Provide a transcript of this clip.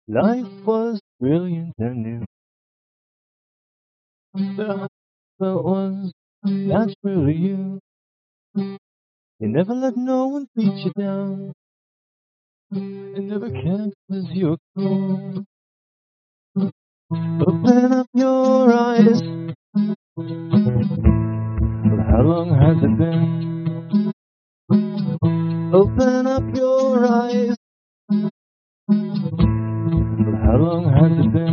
Life was brilliant and new. The heart was that's really you. You never let no one beat you down. And never cared 'cause you're cool. Open up your eyes. Well, how long has it been? Open up your eyes. Well, how long has it been?